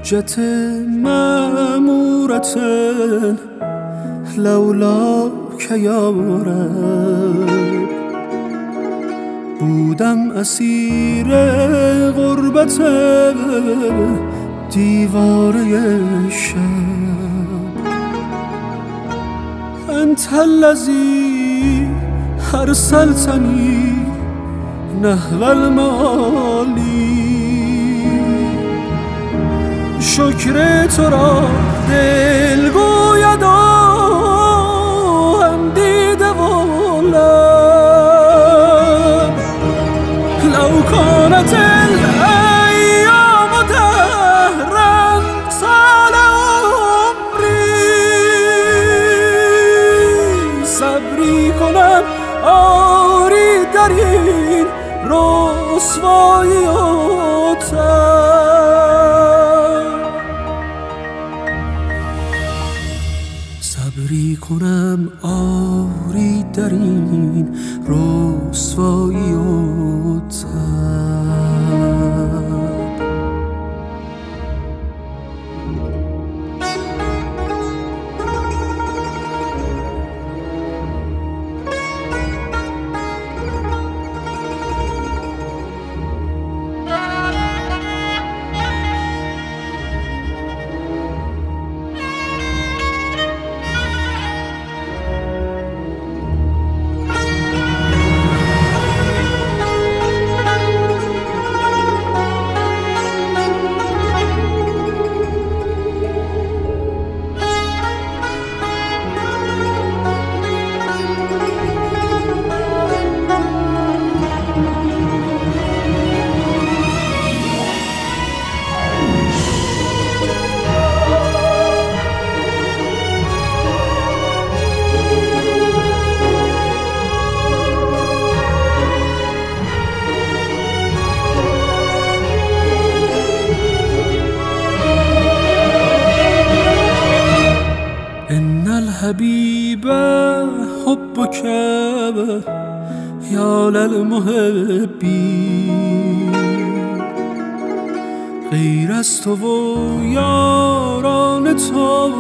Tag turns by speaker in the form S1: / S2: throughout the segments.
S1: حجة مأمورة لولاک یا رب. بودم اسیر غربت دیواره شب. انت الذی ارسلتنی نحو المعالی. شکر تو را دل گوید هم دیده و لب. لو کانت الایام دهرا سال عمری. صبری کنم آری در این رسوایی و صبری کنم آری در این رسوایی و تب. الحبیب حبک یا للمحبین. غیر از تو و یاران تو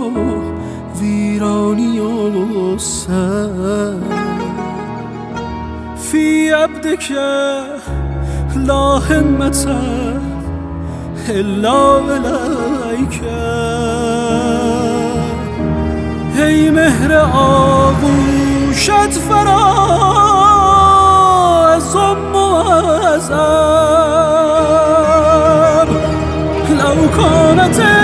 S1: ویرانی و سر. فی عبدک لا همت الا الیک. ای مهر آغوشت فراز و معظم. لو کانت